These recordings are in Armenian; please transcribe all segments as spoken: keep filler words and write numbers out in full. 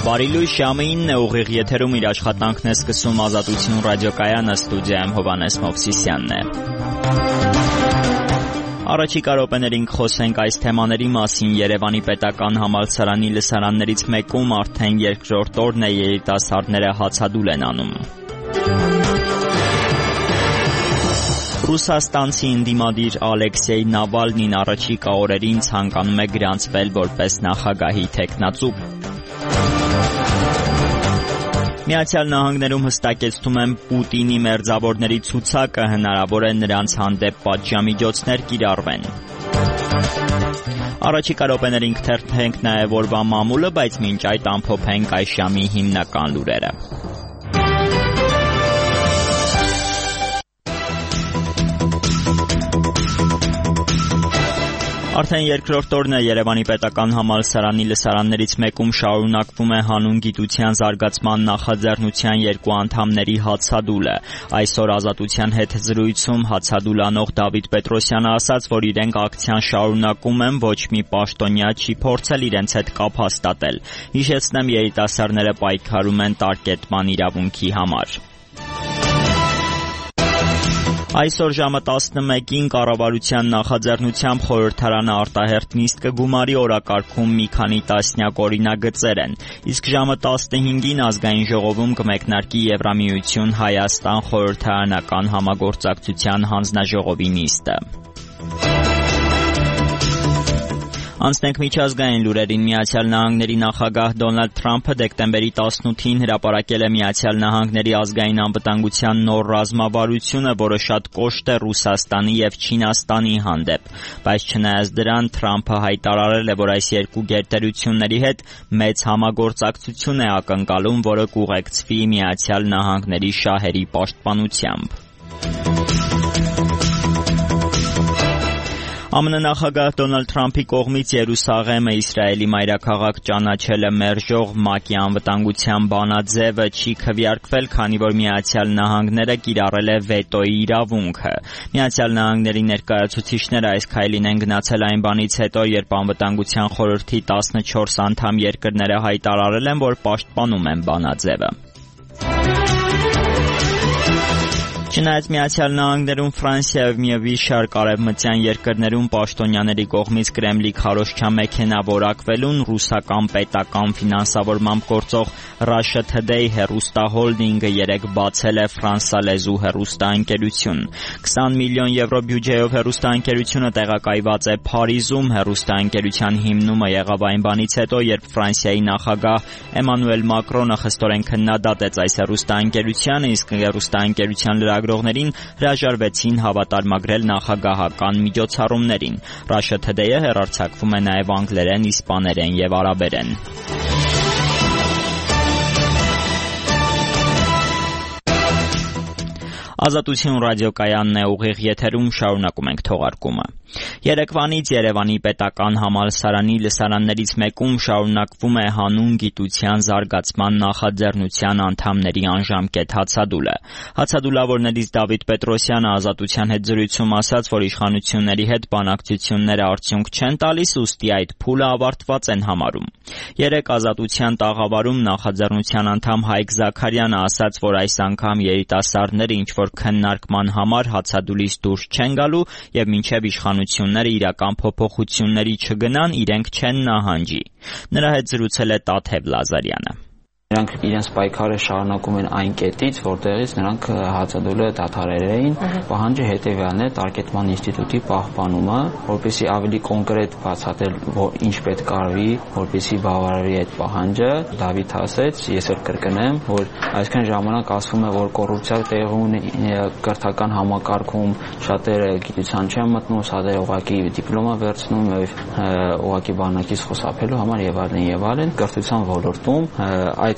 Բարի լույս, ժամը ինն է, ուղիղ եթերում իր աշխատանքն է սկսում Ազատություն ռադիոկայանը, ստուդիայում Հովհաննես Մովսիսյանն է։ Առաջիկա րոպեներին կխոսենք այս թեմաների մասին։ Երևանի պետական համալսարանի լսարաններից մեկում արդեն երկրորդ օրն է երիտասարդները հացադուլ են անում։ Ռուսաստանցի ընդդիմադիր Ալեքսեյ Նավալնին առաջիկա օրերին ցանկանում է գրանցվել որպես նախագահի թեկնածու։ Միացյալ Նահանգներում հստակեցնում են Պուտինի մերձավորների ցուցակը, հնարավոր է նրանց հանդեպ պատժամիջոցներ կիրառվեն։ Առաջիկա րոպեներին կթերթենք նաև օրվա մամուլը, բայց մինչ այդ ամփոփենք այս ժամի հիմնական լուրերը։ Արդեն երկրորդ օրն է Երևանի պետական համալսարանի լսարաններից մեկում շարունակվում է հանուն գիտության զարգացման նախաձեռնության երկու անդամների հացադուլը։ Այսօր Ազատության հետ զրույցում հացադուլ անող Դավիթ Պետրոսյանը ասաց, որ իրենք ակցիան շարունակում են, ոչ մի պաշտոնյա չի փորձել իրենց հետ կապ հաստատել։ Հիշեցնեմ, երիտասարդները պայքարում են տարկետման իրավունքի համար։ Այսօր ժամը տասնմեկին կառավարության նախաձեռնությամբ խորհրդարանը արտահերթ նիստ կգումարի, օրակարգում մի քանի տասնյակ օրինագծեր են, իսկ ժամը տասնհինգին ազգային ժողովում կմեկնարկի Եվրամիություն Հայաստան խորհրդարանական համագործակցության հանձնաժողովի նիստը։ Անցնենք միջազգային լուրերին։ Միացյալ Նահանգների նախագահ Դոնալդ Թրամփը դեկտեմբերի տասնութին հրապարակել է Միացյալ Նահանգների ազգային անվտանգության նոր ռազմավարությունը, որը շատ կոշտ է Ռուսաստանի եւ Չինաստանի հանդեպ։ Բայց չնայած դրան, Թրամփը հայտարարել է, որ այս երկու գերտերությունների հետ մեծ համագործակցություն է ակնկալում, որը կուղեկցվի Միացյալ Նահանգների շահերի պաշտպանությամբ։ ԱՄՆ նախագահ Դոնալդ Թրամփի կողմից Երուսաղեմը Իսրայելի մայրաքաղաք ճանաչելը մերժող ՄԱԿ-ի անվտանգության բանաձևը չի քվեարկվել, քանի որ Միացյալ Նահանգները կիրառել է վետոյի իրավունքը։ Միացյալ Նահանգների ներկայացուցիչները այս քայլին են գնացել այն բանից հետո, երբ Անվտանգության խորհրդի տասնչորս անդամ երկրները հայտարարել են, որ պաշտպանում են բանաձևը։ Չնայած Միացյալ Նահանգներում, Ֆրանսիայով եւ մի շարք արևմտյան երկրներում պաշտոնյաների կողմից Կրեմլի քարոզչամեքենա որակվելուն, ռուսական պետական ֆինանսավորմամբ գործող Russia Today հեռուստահոլդինգը երեկ բացել է ֆրանսալեզու հեռուստաընկերություն։ քսան միլիոն եվրո բյուջեով հեռուստաընկերությունը տեղակայված է Փարիզում։ Հեռուստաընկերության հիմնումը եղավ այն բանից հետո, երբ Ֆրանսիայի նախագահ Էմանուել Մակրոնը խստորեն քննադատեց այս հեռուստաընկերությանը, իսկ հեռուստաընկերության լրագրողներին հրաժարվեցին հավատարմագրել նախագահական միջոցառումներին։ Russia Today-ը հեռարձակվում է նաև անգլերեն, իսպաներեն եւ արաբերեն։ Ազատություն ռադիոկայանն է, ուղիղ եթերում, շարունակում ենք թողարկումը։ Երեկվանից Երևանի պետական համալսարանի լսարաններից մեկում շարունակվում է հանուն գիտության զարգացման նախաձեռնության անդամների անժամկետ հացադուլը։ Հացադուլավորներից Դավիթ Պետրոսյանը Ազատության հետ զրույցում ասաց, որ իշխանությունների հետ բանակցությունները արդյունք չեն տալիս, ուստի այդ փուլը ավարտված են համարում։ Երեկ Ազատության տաղավարում նախաձեռնության անդամ Հայկ Զաքարյանը ասաց, որ այս անգամ երիտասարդները ինչ-որ քննարկման համար հացադուլից դուրս չեն գալու եւ մինչեւ իշխանությունները իրական փոփոխությունների չգնան, իրենք չեն նահանջի։ Նրա հետ զրուցել է Տաթև Լազարյանը։ Նրանք իրենց պայքարը շարունակում են այն կետից, որտեղից նրանք հացադուլը դադարել էին։ Պահանջը հետևյալն է՝ տարկետման ինստիտուտի պահպանումը, որպեսզի ավելի կոնկրետ բացատրել, որ ինչ պետք արվի, որպեսզի բավարարի այդ պահանջը։ Դավիթ ասեց, ես էլ կրկնեմ, որ այսքան ժամանակ ասվում է, որ կոռուպցիա տեղի ունի կրթական համակարգում, շատերը գիտության չեն մտնում, շատերը ուղղակի դիպլոմա վերցնում եւ ուղղակի բանակից խուսափելու համար եւ այլն եւ այլն։ Կրթության ոլորտում այդ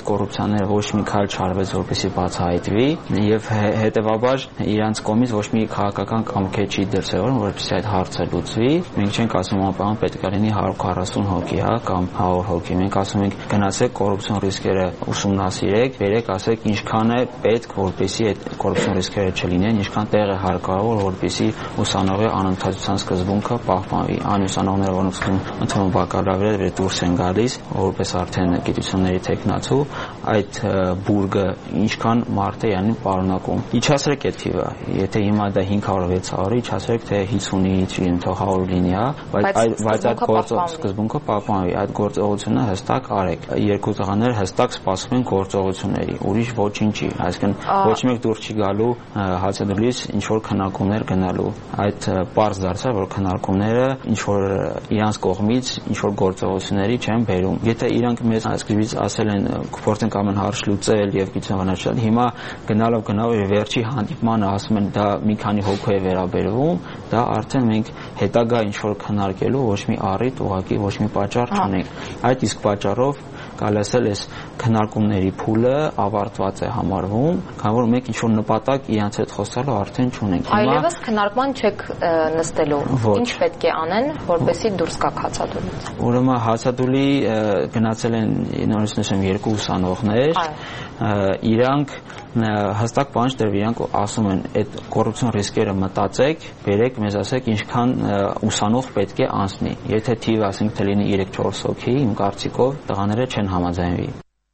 այդ կոռուպցիաները ոչ մի քայլ չարվեց, որպեսզի բացահայտվի, եւ հետեւաբար իրանց կողմից ոչ մի քաղաքական կամքեր չի դրսևորվում, որպեսզի այդ հարցը լուծվի։ Մենք չենք ասում անպայման պետք է լինի հարյուր քառասուն հոգի, հա, կամ հարյուր հոգի։ Մենք ասում ենք գնացեք կոռուպցիոն ռիսկերը ուսումնասիրեք, վերեք, ասեք ինչքան է պետք, որպեսզի այդ կոռուպցիոն ռիսկերը չլինեն, ինչքան տեղ է հարկավոր, որպեսզի ուսանողի անընդհատության սկզբունքը պահպանվի։ Այն ուսանողները, որոնց ընդունում բակալավրիատ դուրս են գալիս, որպես արդեն գիտությունների թեկնածու, այդ բուրգը ինչքան մարդ է յանի պարունակում։ Իջացրեք այդ թիվը, եթե հիմա դա հինգ հարյուր վեց հարյուր, իջացրեք թե հիսունից թող հարյուր լինի, հա, բայց այդ գործը սկզբունքը պահպանվի, այդ գործողությունը հստակ արեք։ Երկու տղաներ հստակ սպասում են գործողությունների, ուրիշ ոչինչ չի, այսինքն ոչ մեկ դուրս չի գալու հացադուլից ինչ որ քննարկումներ գնալու։ Այդ պարզ դարձավ, որ քննարկումները ինչ որ իրանց կողմից ինչ որ գործողությունների չեն բերում։ Եթե իրանք մեզ այսքանից ասել են կփորձենք ամեն հարց լուծել եւ գիտությունանշել, հիմա գնալով գնալով վերջի հանդիպմանը ասում են դա մի քանի հոգու է վերաբերվում, դա արդեն մենք հետագա ինչ որ քննարկելու ոչ մի առիթ, ուղղակի ոչ մի պատճառ չունենք։ Այդ իսկ պատճառով կարելի ասել էս քննարկումների փուլը ավարտված է համարվում, քանի որ մենք ինչ որ նպատակ իրանց հետ խոսալու արդեն չունենք։ Այլևս քննարկման չեք նստելու։ Ինչ պետք է անեն, որպեսզի դուրս գաք հացադուլից։ Ուրեմն հացադուլի գնացել են նորից նշեմ երկու ուսանողներ, իրանք հստակ բանջ դրվի, իրանք ասում են այդ կոռուպցիոն ռիսկերը մտածեք, բերեք մեզ ասեք ինչքան ուսանող պետք է անցնի։ Եթե թիվը ասենք թե լինի երեք չորս հոգի, իմ կարծիքով տղաները չեն համաձայնվի։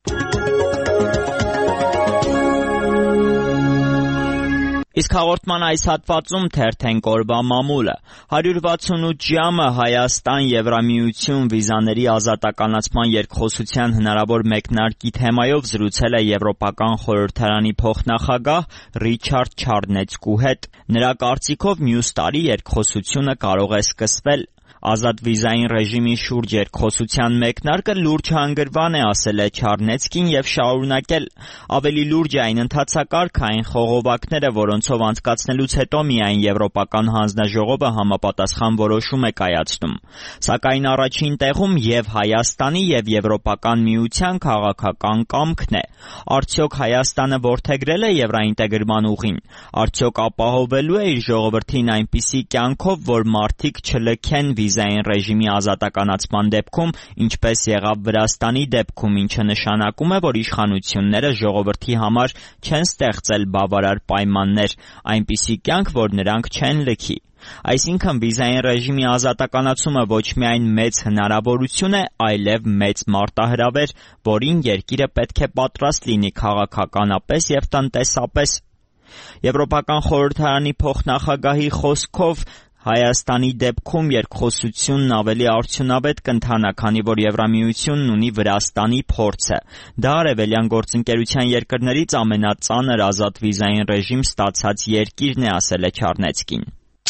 Իսկ հաղորդման այս հատվածում թերթենք օրվա մամուլը։ հարյուր վաթսունութ ժամը Հայաստան-Եվրամիություն վիզաների ազատականացման երկխոսության հնարավոր մեկնարկի թեմայով զրուցել է Եվրոպական խորհրդարանի փոխնախագահ Ռիչարդ Չարնեցկու հետ։ Նրա կարծիքով մյուս տարի երկխոսությունը կարող է սկսվել։ Ազատ վիզային ռեժիմի շուրջ երկխոսության մեկնարկը լուրջ հանգրվան է, ասել է Չարնեցկին եւ շարունակել։ Ավելի լուրջ է այն ընթացակարգային խողովակները, որոնցով անցկացնելուց հետո միայն Եվրոպական հանձնաժողովը համապատասխան որոշում է կայացնում։ Սակայն առաջին տեղում եւ Հայաստանի եւ Եվրոպական միության քաղաքական կամքն է։ Արդյոք Հայաստանը որդեգրել է եվրաինտեգրման ուղին։ Արդյոք ապահովելու է իր ժողովրդին այնպիսի կյանքով, որ մարդիկ չլքեն վիզային ռեժիմի ազատականացման դեպքում, ինչպես եղավ Վրաստանի դեպքում, ինչը նշանակում է, որ իշխանությունները ժողովրդի համար չեն ստեղծել բավարար պայմաններ, այնպիսի կյանք, որ նրանք չեն լքի։ Այսինքն վիզային ռեժիմի ազատականացումը ոչ միայն մեծ հնարավորություն է, այլև մեծ մարտահրավեր, որին երկիրը պետք է պատրաստ լինի քաղաքականապես եւ տնտեսապես։ Եվրոպական խորհրդարանի փոխնախագահի խոսքով Հայաստանի դեպքում երկխոսությունն ավելի արդյունավետ կընթանա, քանի որ Եվրամիությունն ունի Վրաստանի փորձը։ Դա արևելյան գործընկերության երկրներից ամենածանր ազատ վիզային ռեժիմ ստացած երկիրն է, ասել է Չարնեցկին։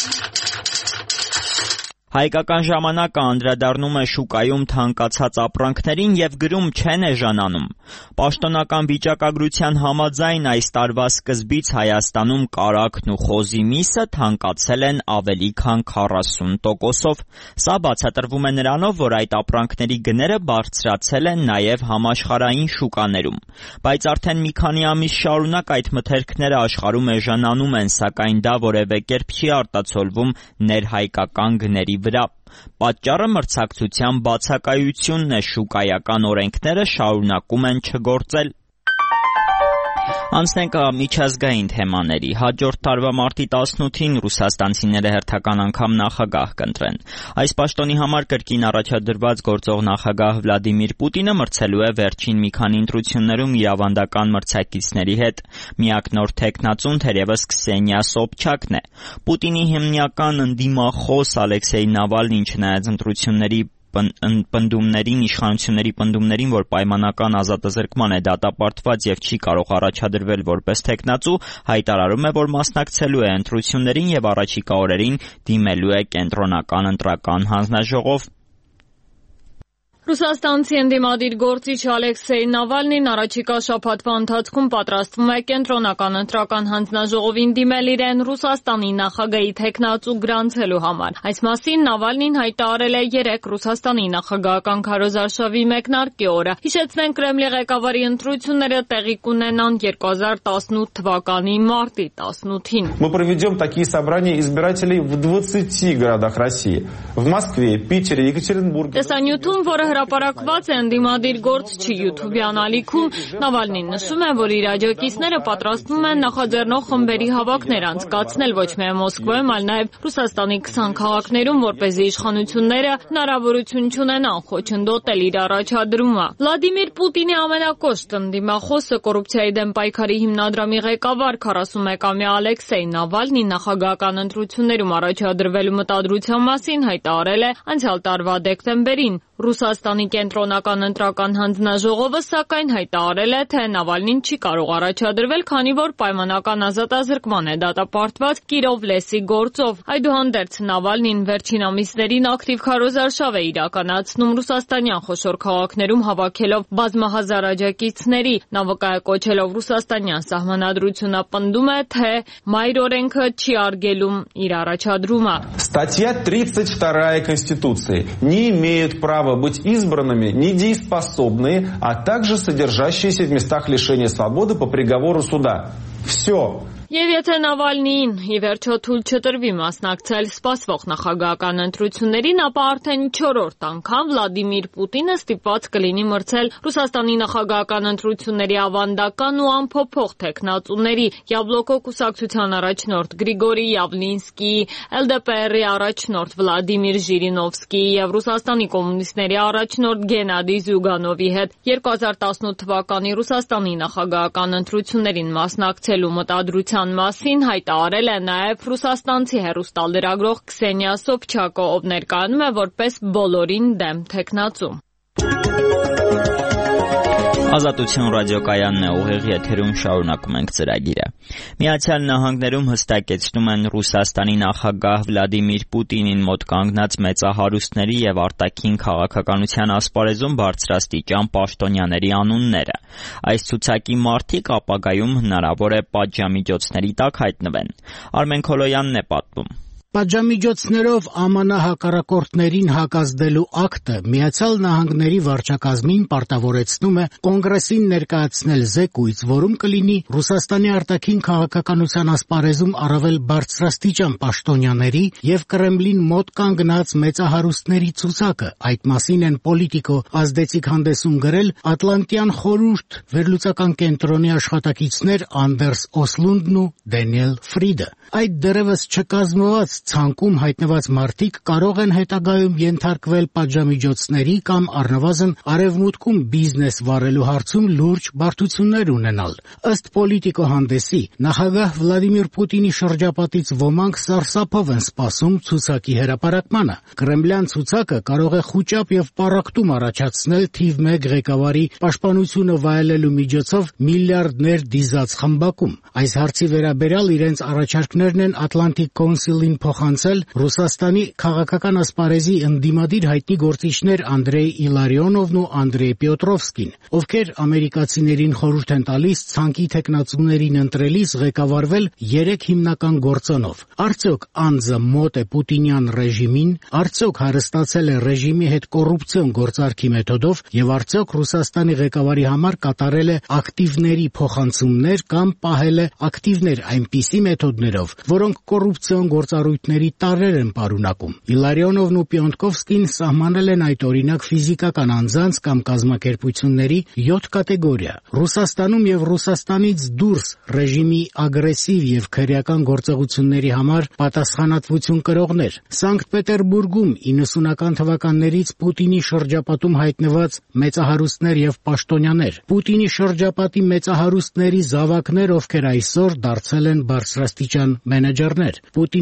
Հայկական ժամանակը անդրադառնում է շուկայում թանկացած ապրանքներին եւ գրում չեն էժանանում։ Պաշտոնական վիճակագրության համաձայն այս տարվա սկզբից Հայաստանում կարագն ու խոզի միսը թանկացել են ավելի քան քառասուն տոկոսով։ Սա բացատրվում է նրանով, որ այդ ապրանքների գները բարձրացել են նաեւ համաշխարհային շուկաներում։ Բայց արդեն մի քանի ամիս շարունակ այդ մթերքները աշխարհում էժանանում են, սակայն դա որևէ կերպ չի արտացոլվում ներհայկական գների վրա։ Պատճառը մրցակցության բացակայությունն է, շուկայական օրենքները շարունակում են չգործել։ Անցնենք միջազգային թեմաների։ Հաջորդ տարվա մարտի տասնութին ռուսաստանցիները հերթական անգամ նախագահ կընտրեն։ Այս պաշտոնի համար կրկին առաջադրված գործող նախագահ Վլադիմիր Պուտինը մրցելու է վերջին մի քանի ընտրություններում իր ավանդական մրցակիցների հետ։ Միակ նոր թեկնածուն թերևս Քսենիա Սոբչակն է։ Պուտինի հիմնական ընդդիմախոս Ալեքսեյ Նավալնին, չնայած ընտրությունների պնդումներին, իշխանությունների պնդումներին, որ պայմանական ազատազրկման է դատապարտված եւ չի կարող առաջադրվել որպես թեկնածու, հայտարարում է, որ մասնակցելու է ընտրություններին եւ առաջիկա օրերին դիմելու է կենտրոնական ընտրական հանձնաժողով։ Ռուսաստանցի ընդդիմադիր գործիչ Ալեքսեյ Նավալնին առաջիկա շաբաթվա ընթացքում պատրաստվում է կենտրոնական ընտրական հանձնաժողովին դիմել իրեն Ռուսաստանի նախագահի թեկնածու գրանցելու համար։ Այս մասին Նավալնին հայտարարել է երեկ Ռուսաստանի նախագահական քարոզարշավի մեկնարկի օրը։ Հիշեցնենք, Կրեմլի ղեկավարի ընտրությունները տեղի կունենան երկու հազար տասնութ թվականի մարտի տասնութին։ Мы проведем такие собрания избирателей в двадцати городах России. В Москве, Питере, Екатеринбурге. Տեսանյութում, որը հրապարակված է ընդդիմադիր գործչի յութուբյան ալիքում, Նավալնին նշում է, որ իր աջակիցները պատրաստվում են նախաձեռնող խմբերի հավաքներ անցկացնել ոչ միայն Մոսկվայում, այլ նաև Ռուսաստանի քսան քաղաքներում, որպեսզի իշխանությունները հնարավորություն չունենան խոչընդոտել իր առաջադրումը։ Վլադիմիր Պուտինի ամենակոշտ ընդդիմախոսը, կոռուպցիայի դեմ պայքարի հիմնադրամի ղեկավար քառասունմեկամյա Ալեքսեյ Նավալնին նախագահական ընտրություններում առաջադրվելու մտադրության մասին հայտարարել է անցյալ տարվա դեկտեմբերին։ Ռուսաստանի կենտրոնական ընտրական հանձնաժողովը սակայն հայտարարել է, թե Նավալնին չի կարող առաջադրվել, քանի որ պայմանական ազատազրկման է դատապարտված Կիրովլեսի գործով։ Այդուհանդերձ Նավալնին վերջին ամիսներին ակտիվ քարոզարշավ է իրականացնում ռուսաստանյան խոշոր քաղաքներում, հավաքելով բազմահազար աջակիցների։ Նա վկայակոչելով ռուսաստանյան սահմանադրությունը պնդում է, թե մայր օրենքը չի արգելում իր առաջադրումը։ Статья тридцать вторая Конституции не имеют права быть избранными недееспособные, а также содержащиеся в местах лишения свободы по приговору суда. Все. Եվ եթե Նավալնիին ի վերջո թույլ չտրվի մասնակցել սպասվող նախագահական ընտրություններին, ապա արդեն չորրորդ անգամ Վլադիմիր Պուտինը ստիպված կլինի մրցել Ռուսաստանի նախագահական ընտրությունների ավանդական ու անփոփոխ թեկնածուների՝ Յաբլոկո կուսակցության առաջնորդ Գրիգորի Յավլինսկիի, Էլ Դե Պի Էրի առաջնորդ Վլադիմիր Ժիրինովսկիի և Ռուսաստանի կոմունիստների առաջնորդ Գենադի Զյուգանովի հետ։ երկու հազար տասնութ թվականի Ռուսաստանի նախագահական ընտրություններին մասնակցելու մտադրության մասին հայտարարել է նաև ռուսաստանցի հեռուստալրագրող Քսենիա Սոբչակը, ով ներկայանում է որպես բոլորին դեմ թեկնածու։ Ազատություն ռադիոկայանն է, ուղիղ եթերում շարունակում ենք ծրագիրը։ Միացյալ Նահանգներում հստակեցնում են Ռուսաստանի նախագահ Վլադիմիր Պուտինին մոտ կանգնած մեծահարուստների եւ արտաքին քաղաքականության ասպարեզում բարձրաստիճան պաշտոնյաների անունները։ Այս ցուցակի մարդիկ ապագայում հնարավոր է պատժամիջոցների տակ հայտնվեն։ Արմեն Քոլոյանն է պատմում։ Պատժամիջոցներով ԱՄՆ հակառակորդներին հակազդելու ակտը Միացյալ Նահանգների վարչակազմին պարտավորեցնում է Կոնգրեսին ներկայացնել զեկույց, որում կլինի Ռուսաստանի արտաքին քաղաքականության ասպարեզում առավել բարձրաստիճան պաշտոնյաների եւ Կրեմլին մոտ կանգնած մեծահարուստների ցուցակը։ Այդ մասին են Պոլիտիկո ազդեցիկ հանդեսում գրել Ատլանտյան խորհուրդ վերլուծական կենտրոնի աշխատակիցներ Անդերս Օսլունդն ու Դենիել Ֆրիդը։ Այդ դեռևս չկազմված ցանկում հայտնված մարդիկ կարող են հետագայում ենթարկվել պատժամիջոցների կամ առնվազն արևմուտքում բիզնես վարելու հարցում լուրջ բարդություններ ունենալ։ Ըստ Պոլիտիկո հանդեսի, նախագահ Վլադիմիր Պուտինի շրջապատից ոմանք սարսափով են սպասում ցուցակի հրապարակմանը։ Կրեմլյան ցուցակը կարող է խուճապ եւ պառակտում առաջացնել թիվ մեկ ղեկավարի պաշտպանությունը վայելելու միջոցով միլիարդներ դիզած խմբակում։ Այս հարցի վերաբերյալ իրենց առաջարկներն են Atlantic Council-ին փոխանցել Ռուսաստանի քաղաքական ասպարեզի ընդդիմադիր հայտնի գործիչներ Անդրեյ Իլարիոնովն ու Անդրեյ Պյոտրովսկին, ովքեր ամերիկացիներին խորհուրդ են տալիս ցանկի թեկնածուներին ընտրելիս ղեկավարվել երեք հիմնական գործոնով։ Արդյոք անձը մոտ է պուտինյան ռեժիմին, արդյոք հարստացել է ռեժիմի հետ կոռուպցիոն գործարքի մեթոդով եւ արդյոք Ռուսաստանի ղեկավարի համար կատարել է ակտիվների փոխանցումներ կամ պահել է ակտիվներ այնպիսի մեթոդներով, որոնք կոռուպցիոն գործառույթների տարրեր են պարունակում։ Իլարիոնովն ու Պյոնտկովսկին սահմանել են այդ օրինակ ֆիզիկական անձանց կամ կազմակերպությունների յոթ կատեգորիա։ Ռուսաստանում եւ Ռուսաստանից դուրս ռեժիմի ագրեսիվ եւ քրեական գործողությունների համար պատասխանատվություն կրողներ։ Սանկտ Պետերբուրգում իննսունական թվականներից Պուտինի շրջապատում հայտնված մեծահարուստներ եւ պաշտոնյաներ։ Պուտինի շրջապատի մեծահարուստների զավակներ, ովքեր այսօր դարձել են բարձրաստիճան մենեջերներ։ Պուտինի մտերիմ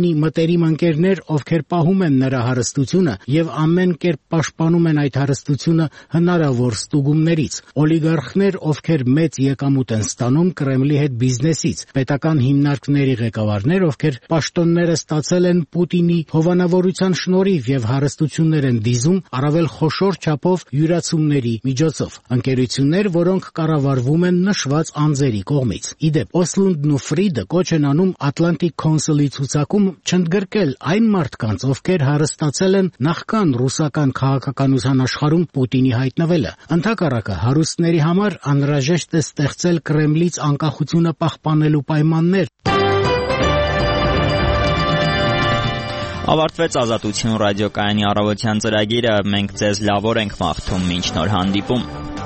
իմ ընկերներ, ովքեր պահում են նրա հարստությունը եւ ամեն կերպ պաշտպանում են այդ հարստությունը հնարավոր ստուգումներից, օլիգարխներ, ովքեր մեծ եկամուտ են ստանում Կրեմլի հետ բիզնեսից, պետական հիմնարկների ղեկավարներ, ովքեր պաշտոնները ստացել են Պուտինի հովանավորության շնորհիվ եւ հարստություններ են դիզում առավել խոշոր չափով յուրացումների միջոցով, ընկերություններ, որոնք կառավարվում են նշված անձերի կողմից։ Իդեպ Օսլունդն ու Ֆրիդը կոչ են անում Atlantic Council-ի ցուցակում չընդգրկել այն մարդկանց, ովքեր հարստացել են նախքան ռուսական քաղաքականության աշխարհում Պուտինի հայտնվելը։ Ընդհակառակը, հարուստների համար անհրաժեշտ է ստեղծել Կրեմլից անկախությունը պահպանելու պայմաններ։ Ավարտվեց Ազատություն ռադիոկայանի առավոտյան ծրագիրը, մենք ձեզ լավ օր ենք մաղթում, մինչ նոր հանդիպում։